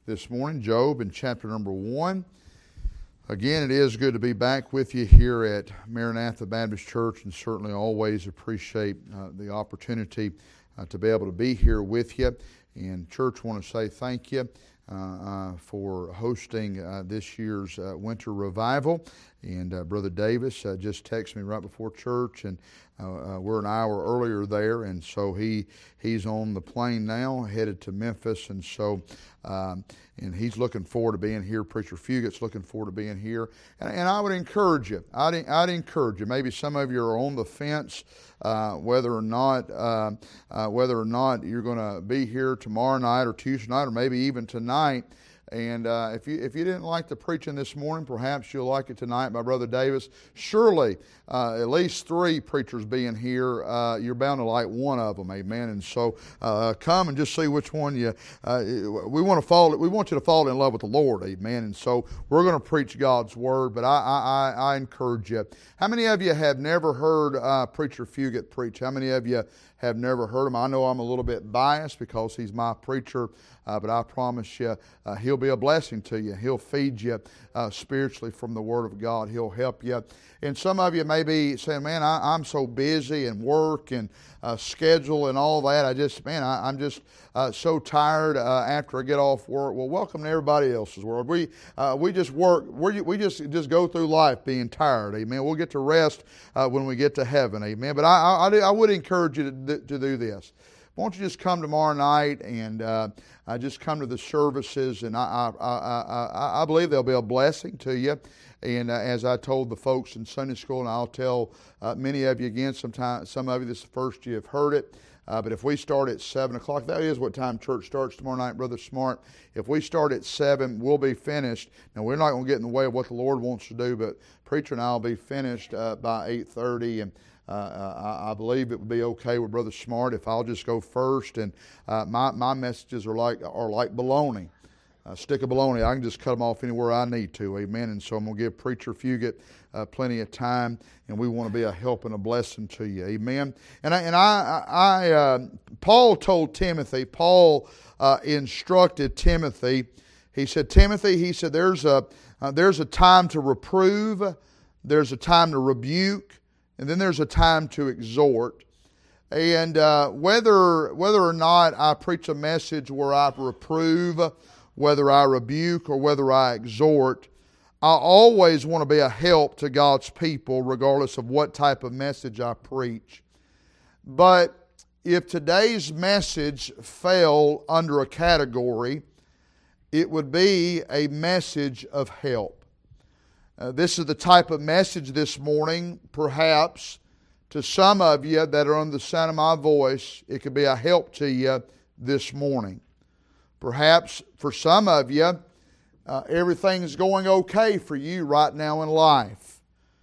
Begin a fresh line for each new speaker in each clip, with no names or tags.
this morning, Job in chapter number 1. Again, it is good to be back with you here at Maranatha Baptist Church, and certainly always appreciate the opportunity to be able to be here with you. And church, want to say thank you for hosting this year's winter revival. And Brother Davis just texted me right before church, and we're an hour earlier there, and so he's on the plane now, headed to Memphis, and so and he's looking forward to being here. Preacher Fugit's looking forward to being here, and I would encourage you. I'd encourage you. Maybe some of you are on the fence whether or not you're going to be here tomorrow night or Tuesday night or maybe even tonight. And if you didn't like the preaching this morning, perhaps you'll like it tonight by Brother Davis. Surely, at least 3 preachers being here, you're bound to like one of them, amen. And so, come and just see which one you. We want you to fall in love with the Lord, amen. And so, we're going to preach God's word. But I encourage you. How many of you have never heard Preacher Fugit preach? How many of you have never heard him? I know I'm a little bit biased because he's my preacher, but I promise you, he'll be a blessing to you. He'll feed you spiritually from the Word of God. He'll help you. And some of you may be saying, man, I'm so busy and work and schedule and all that. I'm just so tired after I get off work. Well, welcome to everybody else's world. We just work. We just go through life being tired. Amen. We'll get to rest when we get to heaven. Amen. But I would encourage you to do this. Won't you just come tomorrow night and just come to the services, and I believe they'll be a blessing to you. And as I told the folks in Sunday school, and I'll tell many of you again, some of you this is the first you have heard it, but if we start at 7 o'clock, that is what time church starts tomorrow night, Brother Smart. If we start at 7, we'll be finished. Now, we're not going to get in the way of what the Lord wants to do, but Preacher and I will be finished by 8:30, and I believe it would be okay with Brother Smart if I'll just go first, and my messages are like baloney. A stick of bologna, I can just cut them off anywhere I need to, amen. And so I'm going to give Preacher Fugit plenty of time, and we want to be a help and a blessing to you, amen. And Paul told Timothy, Paul instructed Timothy. He said, Timothy, there's a time to reprove, there's a time to rebuke, and then there's a time to exhort. And whether or not I preach a message where I reprove, whether I rebuke, or whether I exhort, I always want to be a help to God's people regardless of what type of message I preach. But if today's message fell under a category, it would be a message of help. This is the type of message this morning, perhaps, to some of you that are under the sound of my voice, it could be a help to you this morning. Perhaps for some of you, everything's going okay for you right now in life.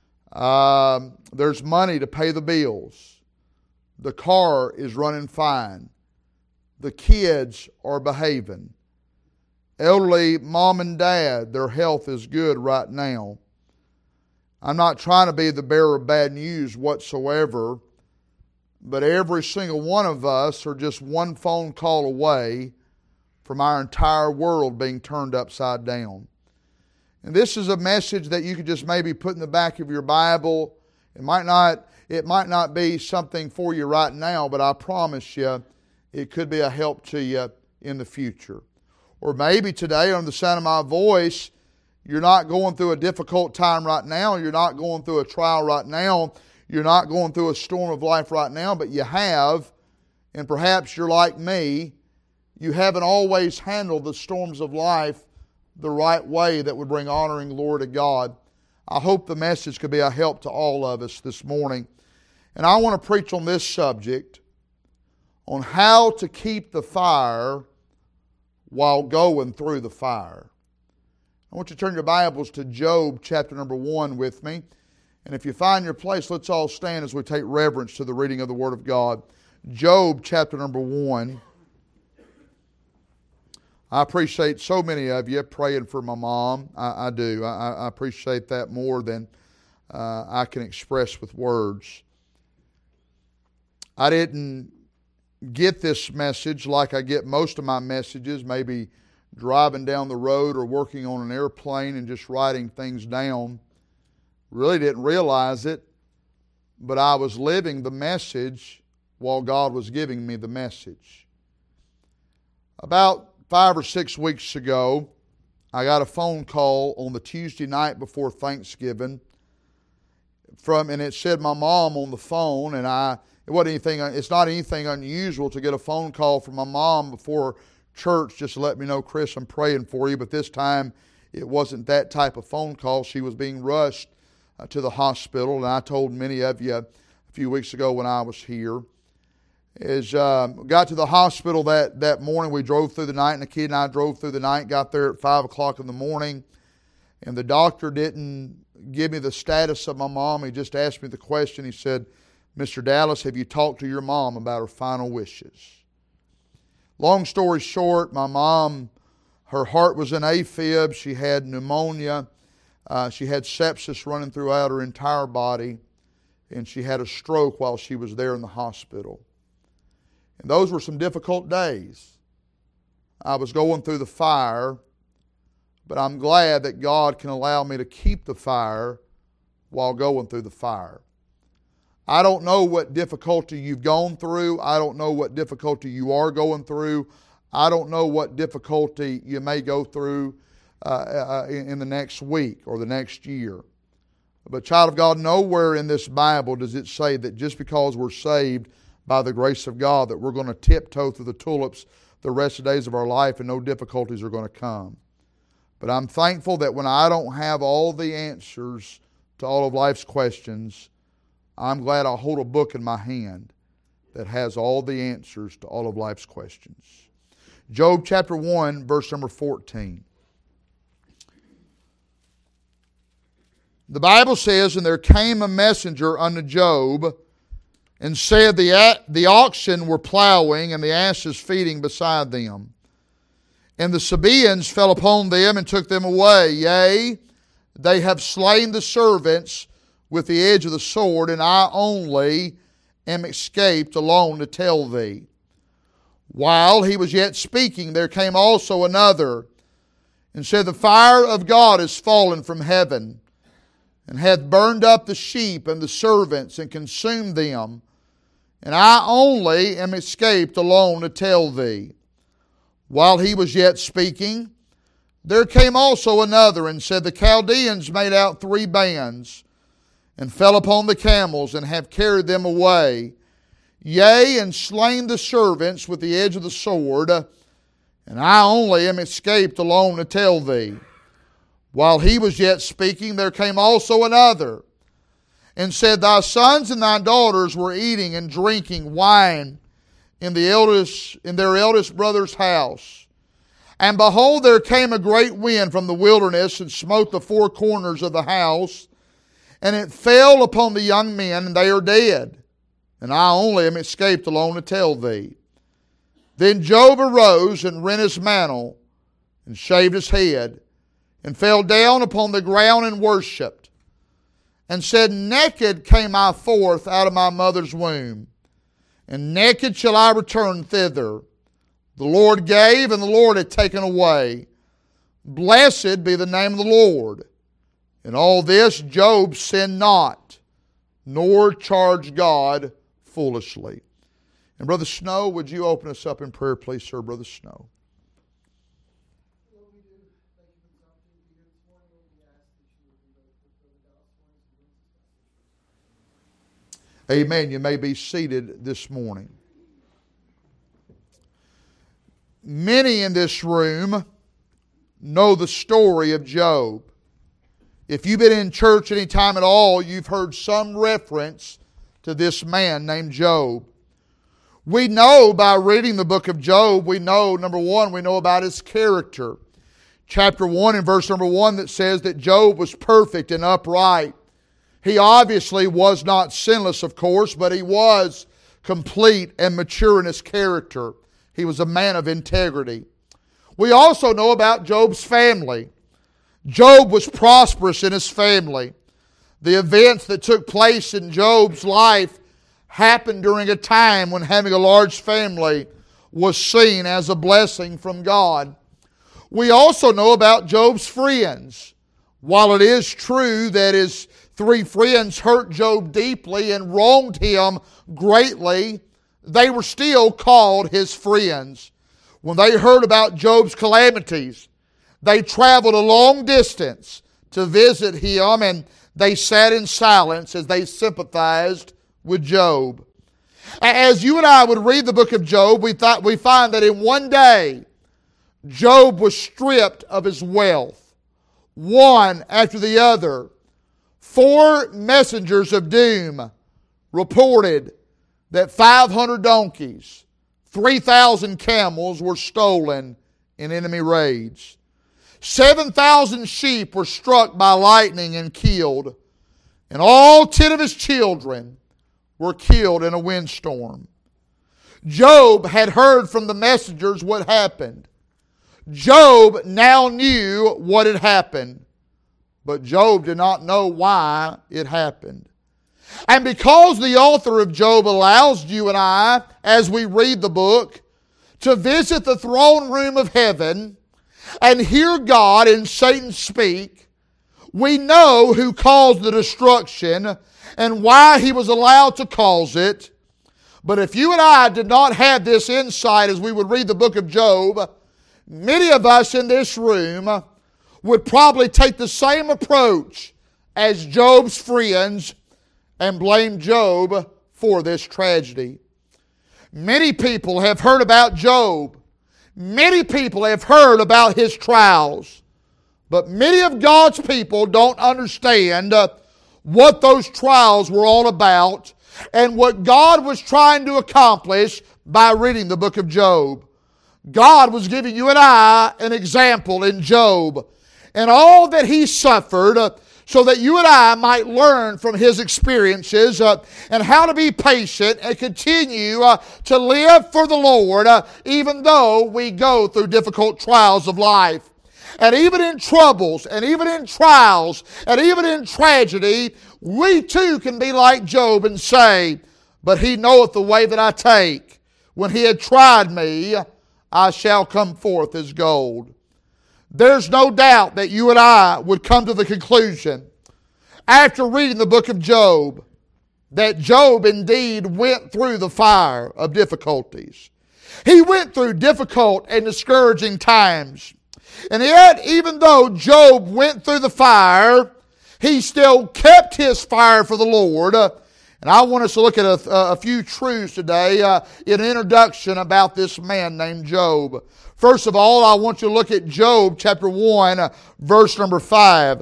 There's money to pay the bills. The car is running fine. The kids are behaving. Elderly mom and dad, their health is good right now. I'm not trying to be the bearer of bad news whatsoever, but every single one of us are just one phone call away from our entire world being turned upside down. And this is a message that you could just maybe put in the back of your Bible. It might not be something for you right now, but I promise you it could be a help to you in the future. Or maybe today, on the sound of my voice, you're not going through a difficult time right now. You're not going through a trial right now. You're not going through a storm of life right now, but you have, and perhaps you're like me, you haven't always handled the storms of life the right way that would bring honoring glory to God. I hope the message could be a help to all of us this morning. And I want to preach on this subject, on how to keep the fire while going through the fire. I want you to turn your Bibles to Job chapter number 1 with me. And if you find your place, let's all stand as we take reverence to the reading of the Word of God. Job chapter number 1. I appreciate so many of you praying for my mom. I do. I appreciate that more than I can express with words. I didn't get this message like I get most of my messages, maybe driving down the road or working on an airplane and just writing things down. Really didn't realize it, but I was living the message while God was giving me the message. About 5 or 6 weeks ago, I got a phone call on the Tuesday night before Thanksgiving and it said my mom on the phone, and it's not anything unusual to get a phone call from my mom before church just to let me know, Chris, I'm praying for you, but this time it wasn't that type of phone call. She was being rushed to the hospital, and I told many of you a few weeks ago when I was here. Got to the hospital that morning. We drove through the night, and the kid and I drove through the night, got there at 5 o'clock in the morning, and the doctor didn't give me the status of my mom. He just asked me the question. He said, Mr. Dallas, have you talked to your mom about her final wishes? Long story short, my mom, her heart was in AFib. She had pneumonia. She had sepsis running throughout her entire body, and she had a stroke while she was there in the hospital. And those were some difficult days. I was going through the fire, but I'm glad that God can allow me to keep the fire while going through the fire. I don't know what difficulty you've gone through. I don't know what difficulty you are going through. I don't know what difficulty you may go through in the next week or the next year. But child of God, nowhere in this Bible does it say that just because we're saved by the grace of God that we're going to tiptoe through the tulips the rest of the days of our life and no difficulties are going to come. But I'm thankful that when I don't have all the answers to all of life's questions, I'm glad I hold a book in my hand that has all the answers to all of life's questions. Job chapter 1, verse number 14. The Bible says, And there came a messenger unto Job, and said, The oxen were plowing, and the asses feeding beside them. And the Sabaeans fell upon them and took them away. Yea, they have slain the servants with the edge of the sword, and I only am escaped alone to tell thee. While he was yet speaking, there came also another, and said, The fire of God is fallen from heaven, and hath burned up the sheep and the servants, and consumed them. And I only am escaped alone to tell thee. While he was yet speaking, there came also another, and said, The Chaldeans made out 3 bands, and fell upon the camels, and have carried them away. Yea, and slain the servants with the edge of the sword, and I only am escaped alone to tell thee. While he was yet speaking, there came also another, and said, Thy sons and thy daughters were eating and drinking wine in their eldest brother's house. And behold, there came a great wind from the wilderness, and smote the 4 corners of the house, and it fell upon the young men, and they are dead. And I only am escaped alone to tell thee. Then Job arose, and rent his mantle, and shaved his head, and fell down upon the ground and worshipped, and said, Naked came I forth out of my mother's womb, and naked shall I return thither. The Lord gave, and the Lord hath taken away. Blessed be the name of the Lord. In all this Job sinned not, nor charged God foolishly. And Brother Snow, would you open us up in prayer, please, sir, Brother Snow? Amen. You may be seated this morning. Many in this room know the story of Job. If you've been in church any time at all, you've heard some reference to this man named Job. We know by reading the book of Job, we know, number one, we know about his character. Chapter 1 and verse number 1 that says that Job was perfect and upright. He obviously was not sinless, of course, but he was complete and mature in his character. He was a man of integrity. We also know about Job's family. Job was prosperous in his family. The events that took place in Job's life happened during a time when having a large family was seen as a blessing from God. we also know about Job's friends. While it is true that his three friends hurt Job deeply and wronged him greatly, they were still called his friends. When they heard about Job's calamities, they traveled a long distance to visit him, and they sat in silence as they sympathized with Job. As you and I would read the book of Job, we find that in one day, Job was stripped of his wealth. One after the other, 4 messengers of doom reported that 500 donkeys, 3,000 camels were stolen in enemy raids. 7,000 sheep were struck by lightning and killed. And all 10 of his children were killed in a windstorm. Job had heard from the messengers what happened. Job now knew what had happened. But Job did not know why it happened. And because the author of Job allows you and I, as we read the book, to visit the throne room of heaven and hear God and Satan speak, we know who caused the destruction and why he was allowed to cause it. But if you and I did not have this insight as we would read the book of Job, many of us in this room would probably take the same approach as Job's friends and blame Job for this tragedy. Many people have heard about Job. Many people have heard about his trials. But many of God's people don't understand what those trials were all about and what God was trying to accomplish by reading the book of Job. God was giving you and I an example in Job and all that he suffered so that you and I might learn from his experiences and how to be patient and continue to live for the Lord even though we go through difficult trials of life. And even in troubles, and even in trials, and even in tragedy, we too can be like Job and say, "But he knoweth the way that I take. When he had tried me, I shall come forth as gold." There's no doubt that you and I would come to the conclusion, after reading the book of Job, that Job indeed went through the fire of difficulties. He went through difficult and discouraging times. And yet, even though Job went through the fire, he still kept his fire for the Lord. And I want us to look at a few truths today in an introduction about this man named Job. First of all, I want you to look at Job chapter 1, verse number 5.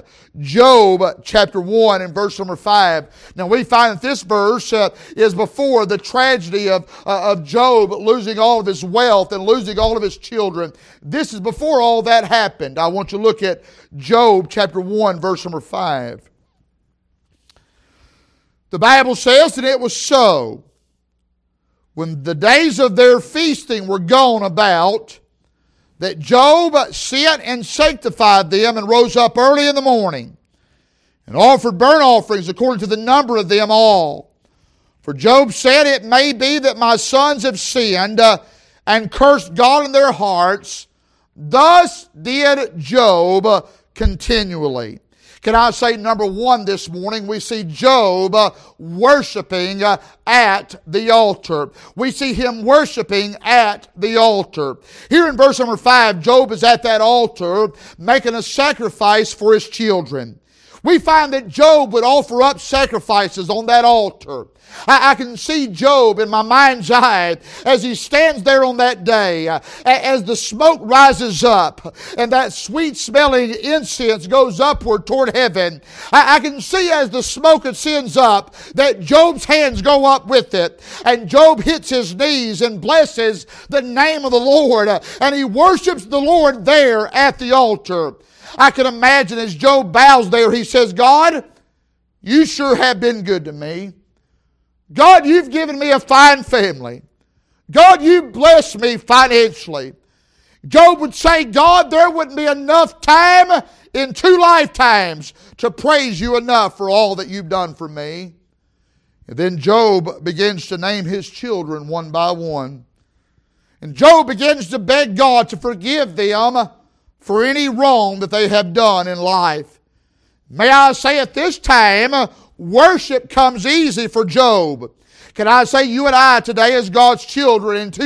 Job chapter 1 and verse number 5. Now we find that this verse is before the tragedy of Job losing all of his wealth and losing all of his children. This is before all that happened. I want you to look at Job chapter 1, verse number 5. The Bible says, "And it was so, when the days of their feasting were gone about, that Job sent and sanctified them, and rose up early in the morning, and offered burnt offerings according to the number of them all. For Job said, It may be that my sons have sinned, and cursed God in their hearts. Thus did Job continually." Can I say, number one this morning, we see Job worshiping at the altar. We see him worshiping at the altar. Here in verse number 5, Job is at that altar making a sacrifice for his children. We find that Job would offer up sacrifices on that altar. I can see Job in my mind's eye as he stands there on that day, as the smoke rises up and that sweet-smelling incense goes upward toward heaven. I can see as the smoke ascends up that Job's hands go up with it, and Job hits his knees and blesses the name of the Lord, and he worships the Lord there at the altar. I can imagine as Job bows there, he says, "God, you sure have been good to me. God, you've given me a fine family. God, you've blessed me financially." Job would say, "God, there wouldn't be enough time in 2 lifetimes to praise you enough for all that you've done for me." And then Job begins to name his children one by one. And Job begins to beg God to forgive them for any wrong that they have done in life. May I say at this time, worship comes easy for Job. Can I say you and I today as God's children in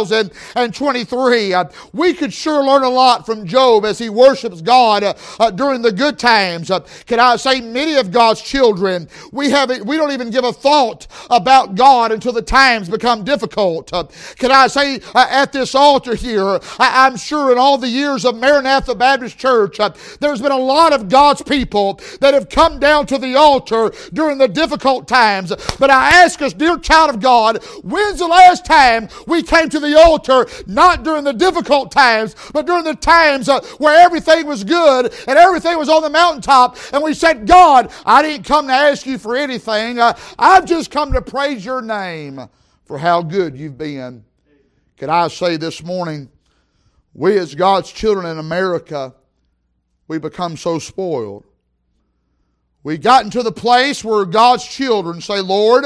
2023, we could sure learn a lot from Job as he worships God during the good times. Can I say many of God's children, we don't even give a thought about God until the times become difficult. Can I say at this altar here, I'm sure in all the years of Maranatha Baptist Church, there's been a lot of God's people that have come down to the altar during the difficult times. But I ask us, dear child of God, when's the last time we came to the altar, not during the difficult times, but during the times where everything was good and everything was on the mountaintop, and we said, God, I didn't come to ask you for anything. I've just come to praise your name for how good you've been. Can I say this morning, we as God's children in America, we become so spoiled. We gotten to the place where God's children say, Lord,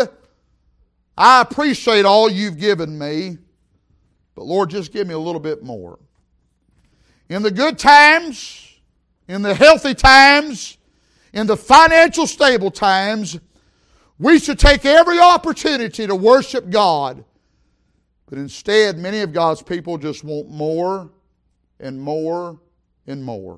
I appreciate all you've given me, but Lord, just give me a little bit more. In the good times, in the healthy times, in the financial stable times, we should take every opportunity to worship God. But instead, many of God's people just want more and more and more.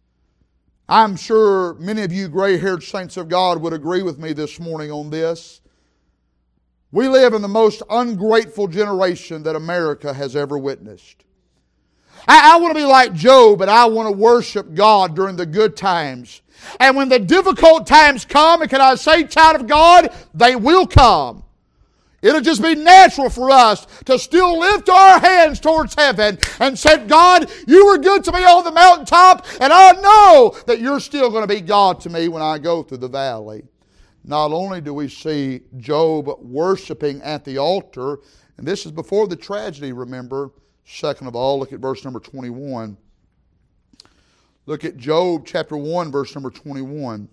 I'm sure many of you gray-haired saints of God would agree with me this morning on this. We live in the most ungrateful generation that America has ever witnessed. I want to be like Job, and I want to worship God during the good times. And when the difficult times come, and can I say, child of God, they will come. It'll just be natural for us to still lift our hands towards heaven and say, God, you were good to me on the mountaintop, and I know that you're still going to be God to me when I go through the valley. Not only do we see Job worshiping at the altar, and this is before the tragedy, remember. Second of all, look at verse number 21. Look at Job chapter 1, verse number 21.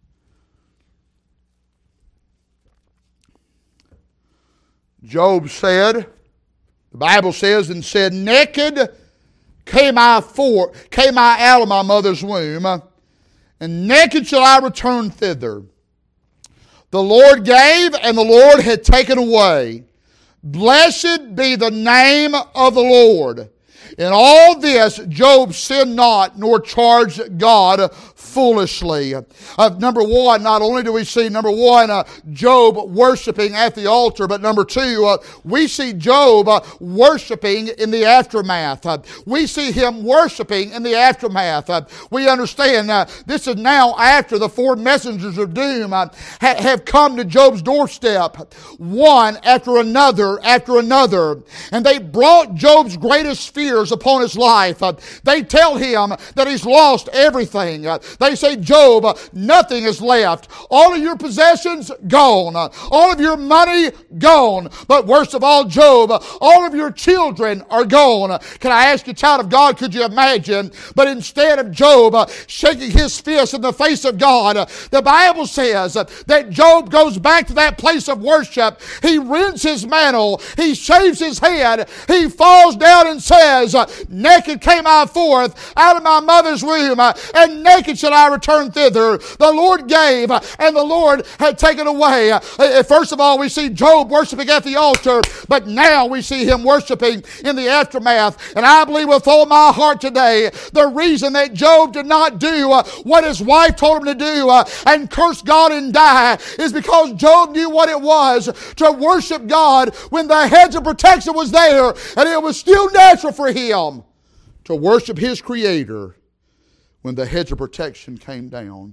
Job said, the Bible says, and said, naked came I out of my mother's womb, and naked shall I return thither. The Lord gave, and the Lord had taken away. Blessed be the name of the Lord. In all this, Job sinned not, nor charged God foolishly. Number one, not only do we see, Job worshiping at the altar, but number two, we see Job worshiping in the aftermath. We see him worshiping in the aftermath. We understand this is now after the four messengers of doom have come to Job's doorstep, one after another, and they brought Job's greatest fears upon his life. They tell him that he's lost everything. They say, Job, nothing is left. All of your possessions, gone. All of your money, gone. But worst of all, Job, all of your children are gone. Can I ask you, child of God, could you imagine? But instead of Job shaking his fist in the face of God, the Bible says that Job goes back to that place of worship. He rends his mantle. He shaves his head. He falls down and says, naked came I forth out of my mother's womb, and naked shall I return thither. The Lord gave, and the Lord had taken away. First of all, we see Job worshiping at the altar, but now we see him worshiping in the aftermath. And I believe with all my heart today, the reason that Job did not do what his wife told him to do and curse God and die is because Job knew what it was to worship God when the hedge of protection was there, and it was still natural for him to worship his Creator when the hedge of protection came down.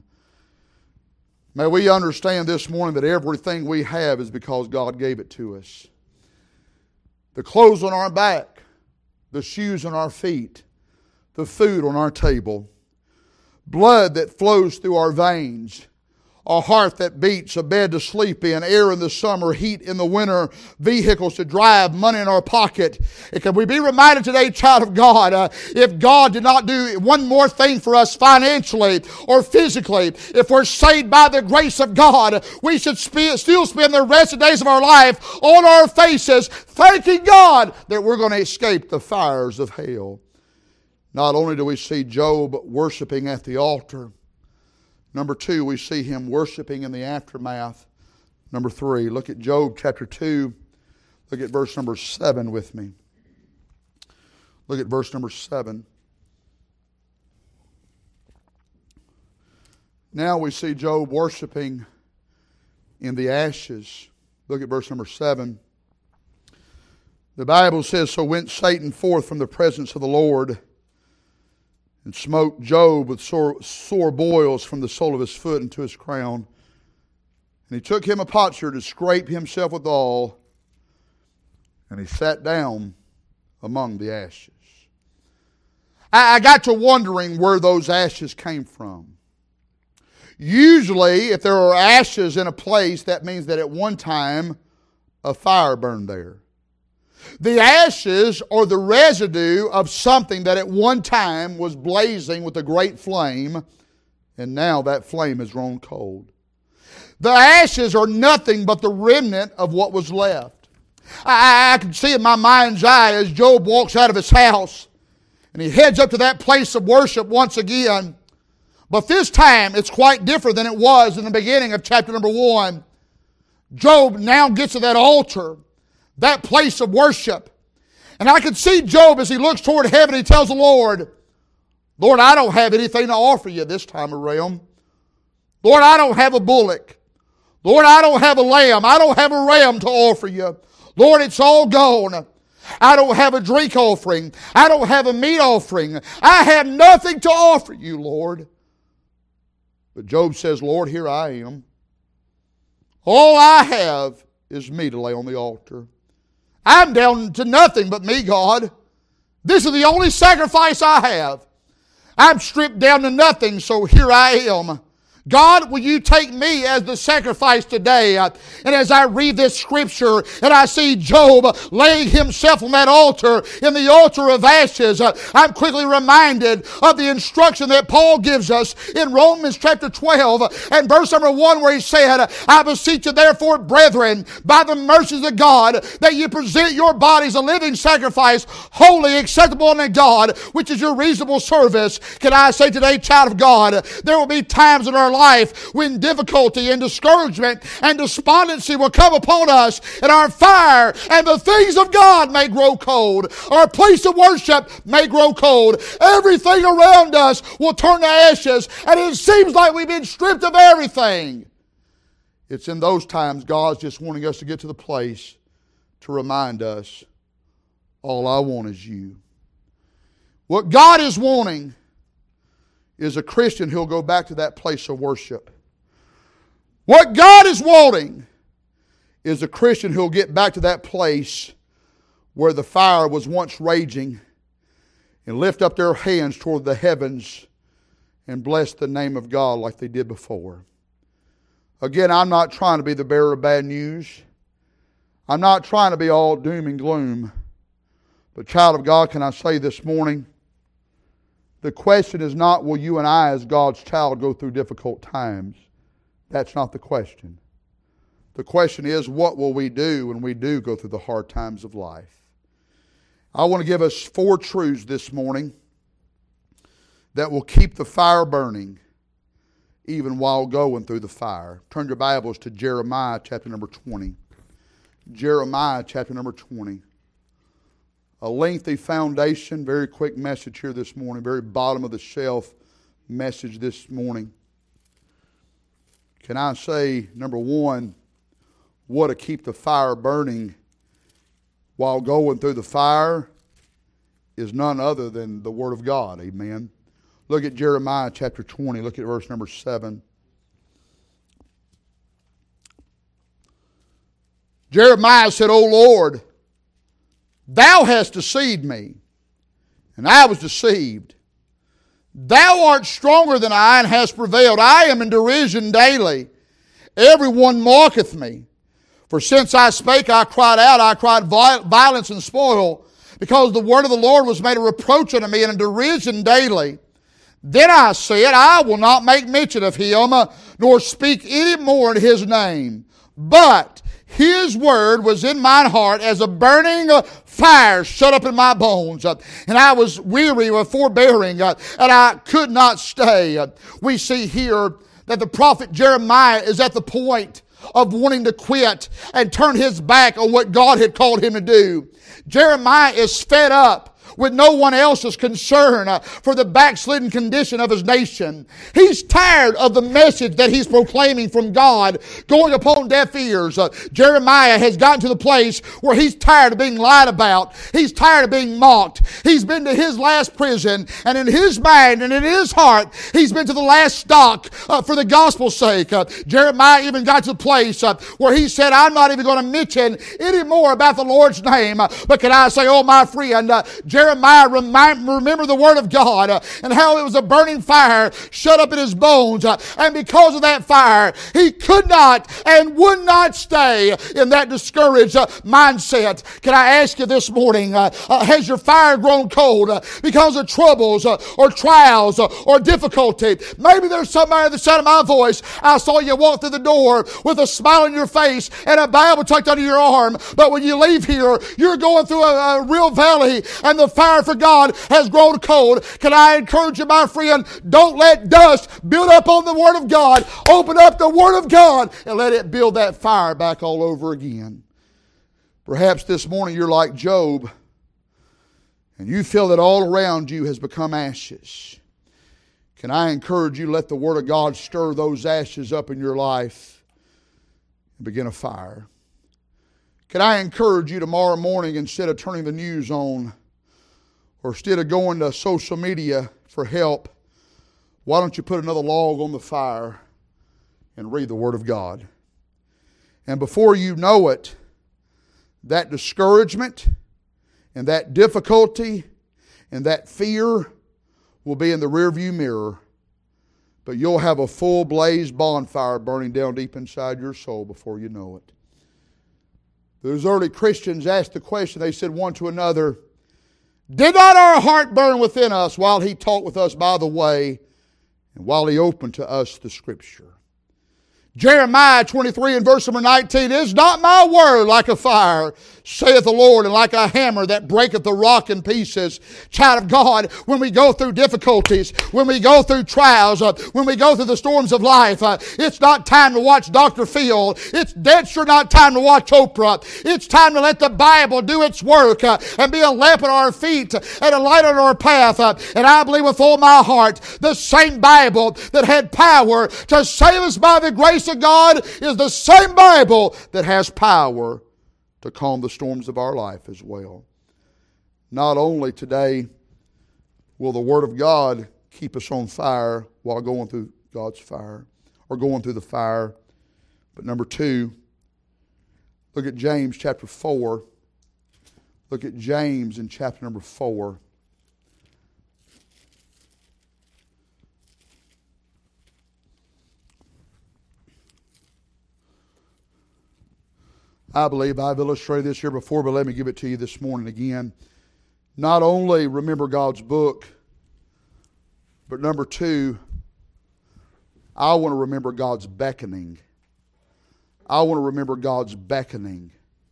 May we understand this morning that everything we have is because God gave it to us. The clothes on our back, the shoes on our feet, the food on our table, blood that flows through our veins, a heart that beats, a bed to sleep in, air in the summer, heat in the winter, vehicles to drive, money in our pocket. And can we be reminded today, child of God, if God did not do one more thing for us financially or physically, if we're saved by the grace of God, we should still spend the rest of the days of our life on our faces, thanking God that we're going to escape the fires of hell. Not only do we see Job worshiping at the altar, number 2, we see him worshiping in the aftermath. Number 3, look at Job chapter 2. Look at verse number 7 with me. Look at verse number 7. Now we see Job worshiping in the ashes. Look at verse number 7. The Bible says, So went Satan forth from the presence of the Lord, and smote Job with sore boils from the sole of his foot unto his crown. And he took him a potsherd to scrape himself withal, and he sat down among the ashes. I got to wondering where those ashes came from. Usually, if there are ashes in a place, that means that at one time a fire burned there. The ashes are the residue of something that at one time was blazing with a great flame, and now that flame has grown cold. The ashes are nothing but the remnant of what was left. I can see in my mind's eye as Job walks out of his house, and he heads up to that place of worship once again. But this time it's quite different than it was in the beginning of chapter number 1. Job now gets to that altar, that place of worship. And I can see Job as he looks toward heaven, he tells the Lord, Lord, I don't have anything to offer you this time around. Lord, I don't have a bullock. Lord, I don't have a lamb. I don't have a ram to offer you. Lord, it's all gone. I don't have a drink offering. I don't have a meat offering. I have nothing to offer you, Lord. But Job says, Lord, here I am. All I have is me to lay on the altar. I'm down to nothing but me, God. This is the only sacrifice I have. I'm stripped down to nothing, so here I am. God, will you take me as the sacrifice today? And as I read this scripture and I see Job laying himself on that altar, in the altar of ashes, I'm quickly reminded of the instruction that Paul gives us in Romans chapter 12 and verse number 1, where he said, I beseech you therefore, brethren, by the mercies of God, that you present your bodies a living sacrifice, holy, acceptable unto God, which is your reasonable service. Can I say today, child of God, there will be times in our life when difficulty and discouragement and despondency will come upon us, and our fire and the things of God may grow cold. Our place of worship may grow cold. Everything around us will turn to ashes, and it seems like we've been stripped of everything. It's in those times God's just wanting us to get to the place to remind us, all I want is you. What God is wanting is a Christian who'll go back to that place of worship. What God is wanting is a Christian who'll get back to that place where the fire was once raging and lift up their hands toward the heavens and bless the name of God like they did before. Again, I'm not trying to be the bearer of bad news. I'm not trying to be all doom and gloom. But child of God, can I say this morning, the question is not, will you and I as God's child go through difficult times? That's not the question. The question is, what will we do when we do go through the hard times of life? I want to give us 4 truths this morning that will keep the fire burning even while going through the fire. Turn your Bibles to Jeremiah chapter number 20. Jeremiah chapter number 20. A lengthy foundation, very quick message here this morning, very bottom of the shelf message this morning. Can I say, number 1, what to keep the fire burning while going through the fire is none other than the Word of God. Amen. Look at Jeremiah chapter 20. Look at verse number 7. Jeremiah said, O Lord, Thou hast deceived me, and I was deceived. Thou art stronger than I, and hast prevailed. I am in derision daily. Everyone mocketh me. For since I spake, I cried out. I cried violence and spoil, because the word of the Lord was made a reproach unto me, and a derision daily. Then I said, I will not make mention of him, nor speak any more in his name. But His word was in mine heart as a burning fire shut up in my bones. And I was weary of forbearing, and I could not stay. We see here that the prophet Jeremiah is at the point of wanting to quit and turn his back on what God had called him to do. Jeremiah is fed up with no one else's concern for the backslidden condition of his nation. He's tired of the message that he's proclaiming from God going upon deaf ears. Jeremiah has gotten to the place where he's tired of being lied about. He's tired of being mocked. He's been to his last prison, and in his mind and in his heart, he's been to the last stock for the gospel's sake. Jeremiah even got to the place where he said, I'm not even going to mention any more about the Lord's name. But can I say, oh my friend, Jeremiah remember the word of God and how it was a burning fire shut up in his bones. And because of that fire, he could not and would not stay in that discouraged mindset. Can I ask you this morning, has your fire grown cold because of troubles or trials or difficulty? Maybe there's somebody at the sound of my voice. I saw you walk through the door with a smile on your face and a Bible tucked under your arm. But when you leave here, you're going through a real valley and the fire for God has grown cold. Can I encourage you, my friend, don't let dust build up on the Word of God. Open up the Word of God and let it build that fire back all over again. Perhaps this morning you're like Job and you feel that all around you has become ashes. Can I encourage you, let the Word of God stir those ashes up in your life and begin a fire. Can I encourage you tomorrow morning, instead of turning the news on or instead of going to social media for help, why don't you put another log on the fire and read the Word of God? And before you know it, that discouragement and that difficulty and that fear will be in the rearview mirror, but you'll have a full blaze bonfire burning down deep inside your soul before you know it. Those early Christians asked the question, they said one to another, did not our heart burn within us while He talked with us by the way and while He opened to us the Scripture? Jeremiah 23 and verse number 19, is not my word like a fire, saith the Lord, and like a hammer that breaketh the rock in pieces? Child of God, when we go through difficulties, when we go through trials, when we go through the storms of life, it's not time to watch Dr. Phil. It's dead sure not time to watch Oprah. It's time to let the Bible do its work and be a lamp on our feet and a light on our path. And I believe with all my heart, the same Bible that had power to save us by the grace of God is the same Bible that has power to calm the storms of our life as well. Not only today will the Word of God keep us on fire while going through God's fire or going through the fire, but number two, look at James chapter 4. Look at James in chapter number 4. I believe I've illustrated this here before, but let me give it to you this morning again. Not only remember God's book, but number two, I want to remember God's beckoning. I want to remember God's beckoning.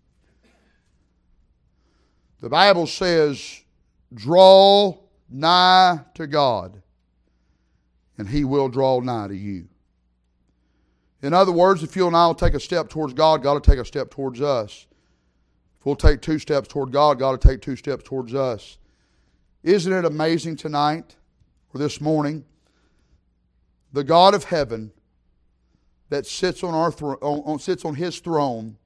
The Bible says, draw nigh to God, and He will draw nigh to you. In other words, if you and I will take a step towards God, God will take a step towards us. If we'll take 2 steps toward God, God will take 2 steps towards us. Isn't it amazing tonight, or this morning, the God of heaven that sits on sits on His throne,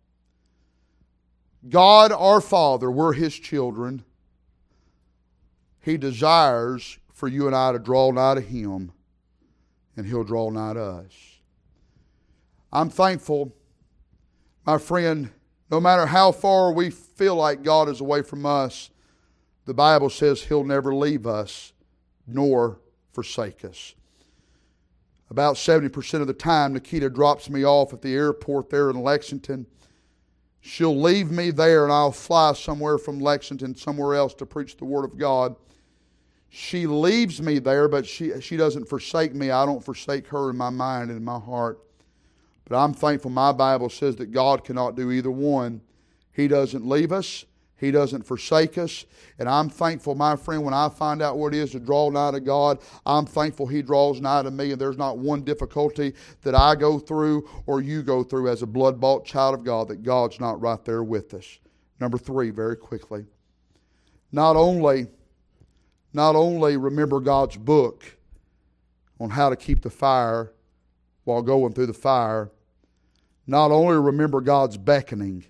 God our Father, we're His children. He desires for you and I to draw nigh to Him, and He'll draw nigh to us. I'm thankful, my friend, no matter how far we feel like God is away from us, the Bible says He'll never leave us nor forsake us. About 70% of the time, Nikita drops me off at the airport there in Lexington. She'll leave me there and I'll fly somewhere from Lexington, somewhere else to preach the Word of God. She leaves me there, but she doesn't forsake me. I don't forsake her in my mind and in my heart. But I'm thankful my Bible says that God cannot do either one. He doesn't leave us. He doesn't forsake us. And I'm thankful, my friend, when I find out what it is to draw nigh to God, I'm thankful He draws nigh to me. And there's not one difficulty that I go through or you go through as a blood-bought child of God that God's not right there with us. Number 3, very quickly. Not only remember God's book on how to keep the fire while going through the fire, not only remember God's beckoning.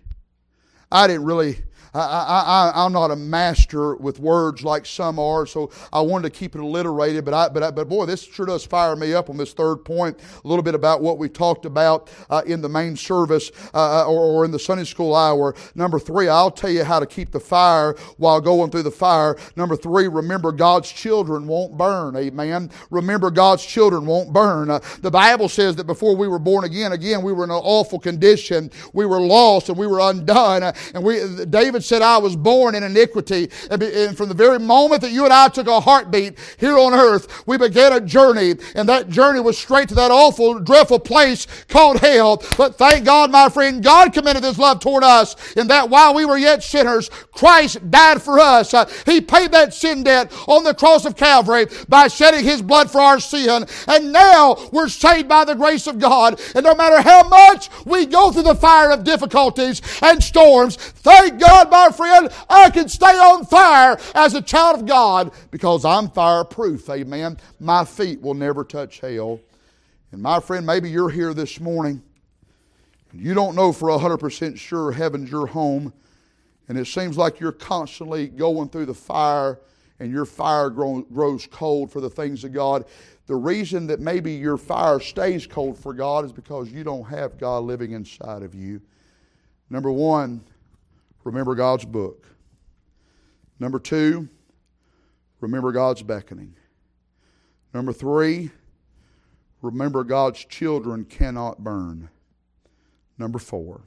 I'm not a master with words like some are, so I wanted to keep it alliterated. But boy, this sure does fire me up on this third point. A little bit about what we talked about in the main service or in the Sunday school hour. Number 3, I'll tell you how to keep the fire while going through the fire. Number 3, remember God's children won't burn. Amen. Remember God's children won't burn. The Bible says that before we were born again, we were in an awful condition. We were lost and we were undone. And David said, I was born in iniquity. And from the very moment that you and I took a heartbeat here on earth, we began a journey. And that journey was straight to that awful, dreadful place called hell. But thank God, my friend, God commended His love toward us in that while we were yet sinners, Christ died for us. He paid that sin debt on the cross of Calvary by shedding His blood for our sin. And now we're saved by the grace of God. And no matter how much we go through the fire of difficulties and storms, thank God, my friend, I can stay on fire as a child of God because I'm fireproof. Amen. My feet will never touch hell. And my friend, maybe you're here this morning. You don't know for 100% sure heaven's your home. And it seems like you're constantly going through the fire and your fire grows cold for the things of God. The reason that maybe your fire stays cold for God is because you don't have God living inside of you. Number 1, remember God's book. Number 2, remember God's beckoning. Number 3, remember God's children cannot burn. Number 4,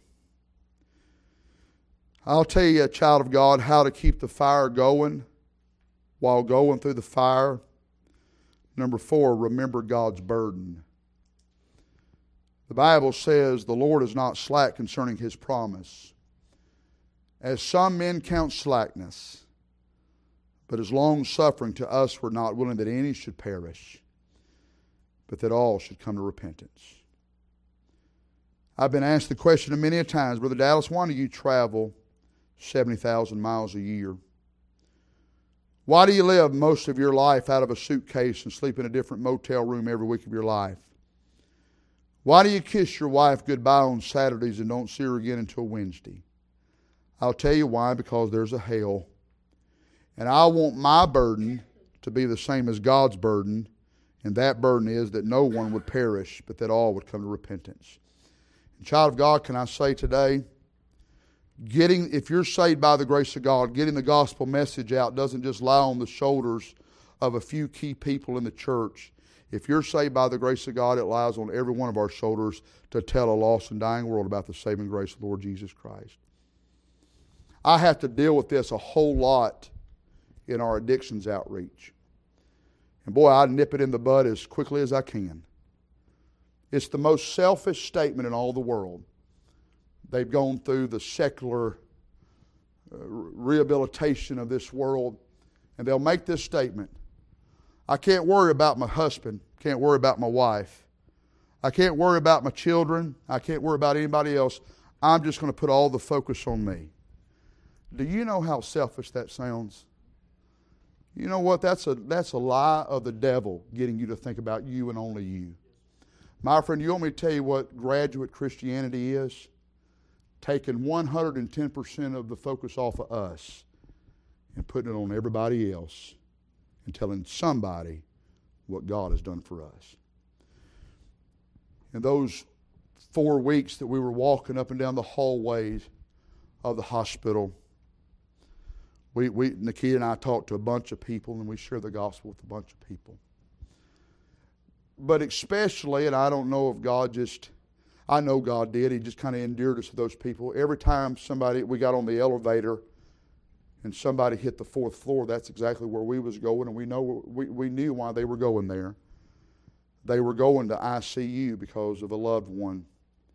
I'll tell you, a child of God, how to keep the fire going while going through the fire. Number 4, remember God's burden. The Bible says the Lord is not slack concerning His promise, as some men count slackness, but is long-suffering to us, we're not willing that any should perish, but that all should come to repentance. I've been asked the question many a times, Brother Dallas, why do you travel 70,000 miles a year? Why do you live most of your life out of a suitcase and sleep in a different motel room every week of your life? Why do you kiss your wife goodbye on Saturdays and don't see her again until Wednesday? I'll tell you why, because there's a hell. And I want my burden to be the same as God's burden, and that burden is that no one would perish, but that all would come to repentance. And child of God, can I say today, if you're saved by the grace of God, getting the gospel message out doesn't just lie on the shoulders of a few key people in the church. If you're saved by the grace of God, it lies on every one of our shoulders to tell a lost and dying world about the saving grace of the Lord Jesus Christ. I have to deal with this a whole lot in our addictions outreach. And boy, I nip it in the bud as quickly as I can. It's the most selfish statement in all the world. They've gone through the secular rehabilitation of this world, and they'll make this statement: I can't worry about my husband, can't worry about my wife. I can't worry about my children, I can't worry about anybody else. I'm just going to put all the focus on me. Do you know how selfish that sounds? You know what? That's a lie of the devil, getting you to think about you and only you. My friend, you want me to tell you what graduate Christianity is? Taking 110% of the focus off of us and putting it on everybody else and telling somebody what God has done for us. In those 4 weeks that we were walking up and down the hallways of the hospital, Nikita and I talked to a bunch of people, and we shared the gospel with a bunch of people. But especially, and I don't know if God I know God did, He just kind of endeared us to those people. Every time we got on the elevator and somebody hit the 4th floor, that's exactly where we was going, and we knew why they were going there. They were going to ICU because of a loved one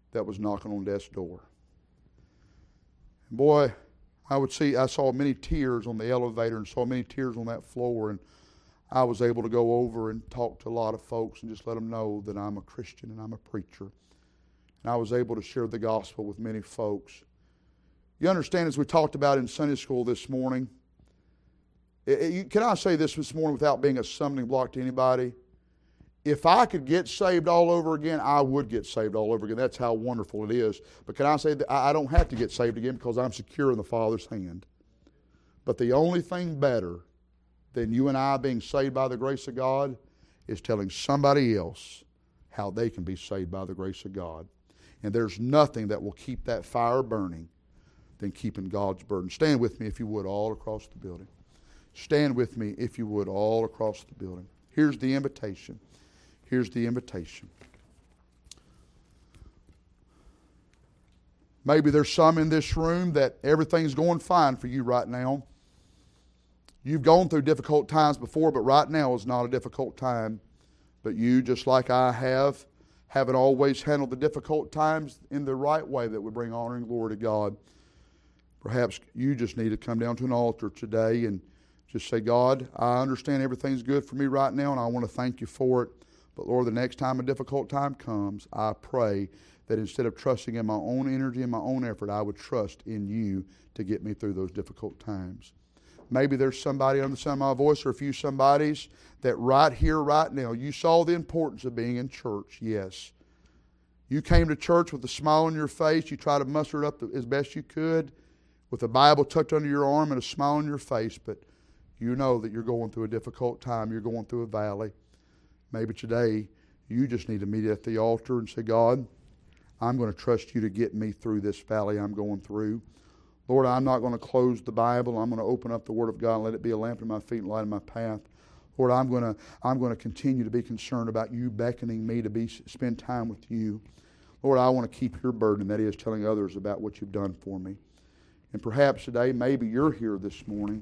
that was knocking on death's door. And boy, I saw many tears on the elevator and saw many tears on that floor, and I was able to go over and talk to a lot of folks and just let them know that I'm a Christian and I'm a preacher. And I was able to share the gospel with many folks. You understand, as we talked about in Sunday school this morning, can I say this morning without being a stumbling block to anybody? If I could get saved all over again, I would get saved all over again. That's how wonderful it is. But can I say that I don't have to get saved again because I'm secure in the Father's hand. But the only thing better than you and I being saved by the grace of God is telling somebody else how they can be saved by the grace of God. And there's nothing that will keep that fire burning than keeping God's burden. Stand with me, if you would, all across the building. Stand with me, if you would, all across the building. Here's the invitation. Here's the invitation. Maybe there's some in this room that everything's going fine for you right now. You've gone through difficult times before, but right now is not a difficult time. But you, just like I have, haven't always handled the difficult times in the right way that would bring honor and glory to God. Perhaps you just need to come down to an altar today and just say, God, I understand everything's good for me right now, and I want to thank you for it. But Lord, the next time a difficult time comes, I pray that instead of trusting in my own energy and my own effort, I would trust in you to get me through those difficult times. Maybe there's somebody on the sound of my voice, or a few somebodies, that right here, right now, you saw the importance of being in church. Yes. You came to church with a smile on your face. You tried to muster it up as best you could with a Bible tucked under your arm and a smile on your face, but you know that you're going through a difficult time. You're going through a valley. Maybe today you just need to meet at the altar and say, God, I'm going to trust you to get me through this valley I'm going through. Lord, I'm not going to close the Bible. I'm going to open up the Word of God and let it be a lamp in my feet and light in my path. Lord, I'm going to continue to be concerned about you beckoning me to spend time with you. Lord, I want to keep your burden, that is telling others about what you've done for me. And perhaps today, maybe you're here this morning.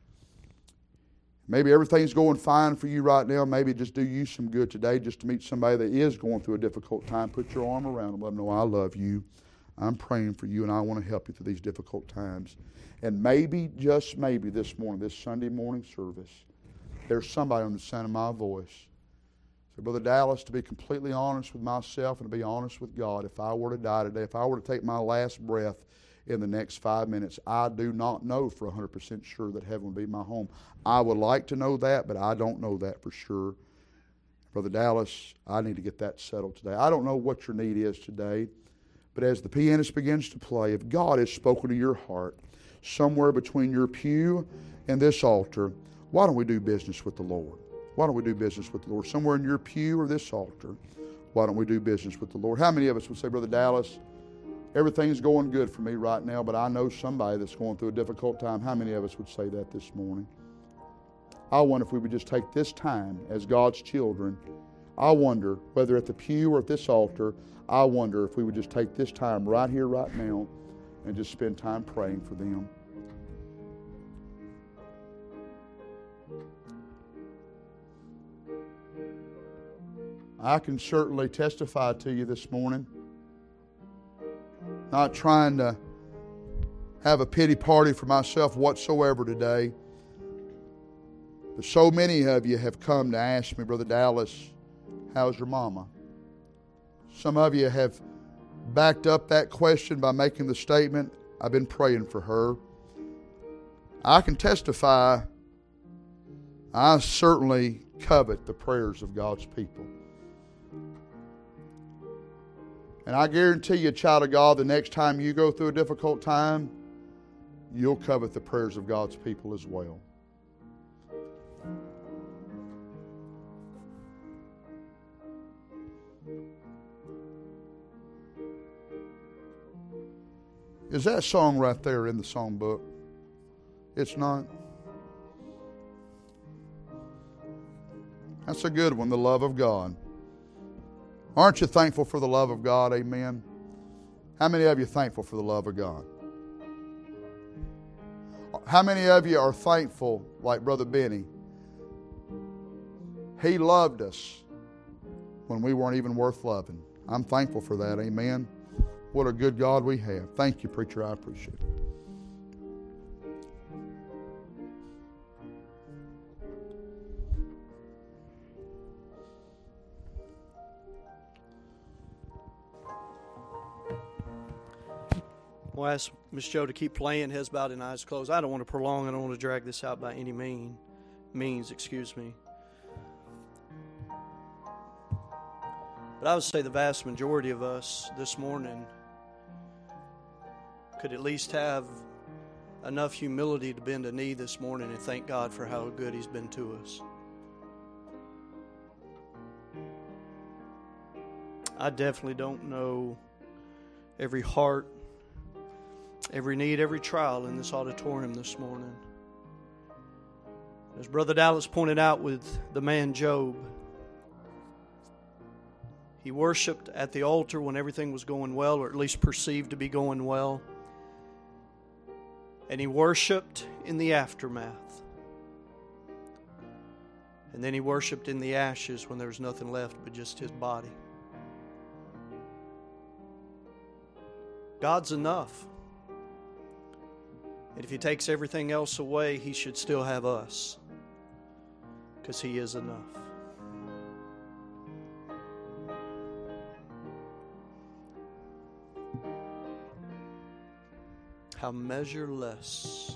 Maybe everything's going fine for you right now. Maybe just do you some good today just to meet somebody that is going through a difficult time. Put your arm around them. Let them know I love you. I'm praying for you, and I want to help you through these difficult times. And maybe, just maybe this morning, this Sunday morning service, there's somebody on the sound of my voice. So, Brother Dallas, to be completely honest with myself and to be honest with God, if I were to die today, if I were to take my last breath in the next 5 minutes, I do not know for 100% sure that heaven would be my home. I would like to know that, but I don't know that for sure. Brother Dallas, I need to get that settled today. I don't know what your need is today, but as the pianist begins to play, if God has spoken to your heart somewhere between your pew and this altar, why don't we do business with the Lord? Why don't we do business with the Lord? Somewhere in your pew or this altar, why don't we do business with the Lord? How many of us would say, Brother Dallas, everything's going good for me right now, but I know somebody that's going through a difficult time? How many of us would say that this morning? I wonder if we would just take this time as God's children. I wonder whether at the pew or at this altar, I wonder if we would just take this time right here, right now, and just spend time praying for them. I can certainly testify to you this morning. Not trying to have a pity party for myself whatsoever today. But so many of you have come to ask me, Brother Dallas, how's your mama? Some of you have backed up that question by making the statement, I've been praying for her. I can testify, I certainly covet the prayers of God's people. And I guarantee you, child of God, the next time you go through a difficult time, you'll covet the prayers of God's people as well. Is that song right there in the songbook? It's not. That's a good one, the love of God. Aren't you thankful for the love of God? Amen. How many of you are thankful for the love of God? How many of you are thankful, like Brother Benny? He loved us when we weren't even worth loving. I'm thankful for that. Amen. What a good God we have. Thank you, preacher. I appreciate it.
We'll ask Miss Joe to keep playing, heads bowed and eyes closed. I don't want to prolong. I don't want to drag this out by any means. Excuse me. But I would say the vast majority of us this morning could at least have enough humility to bend a knee this morning and thank God for how good He's been to us. I definitely don't know every heart, every need, every trial in this auditorium this morning. As Brother Dallas pointed out with the man Job, he worshiped at the altar when everything was going well, or at least perceived to be going well. And he worshiped in the aftermath. And then he worshiped in the ashes when there was nothing left but just his body. God's enough. And if He takes everything else away, He should still have us, because He is enough. How measureless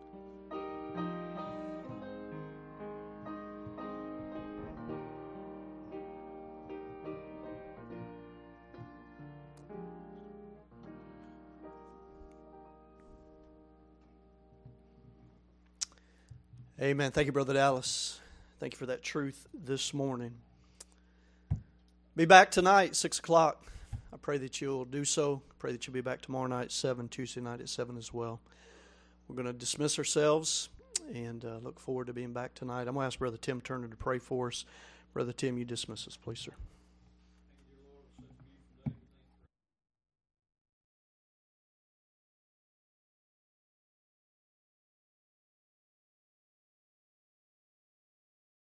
Amen. Thank you, Brother Dallas. Thank you for that truth this morning. Be back tonight, 6 o'clock. I pray that you'll do so. I pray that you'll be back tomorrow night at 7, Tuesday night at 7 as well. We're going to dismiss ourselves and look forward to being back tonight. I'm going to ask Brother Tim Turner to pray for us. Brother Tim, you dismiss us, please, sir.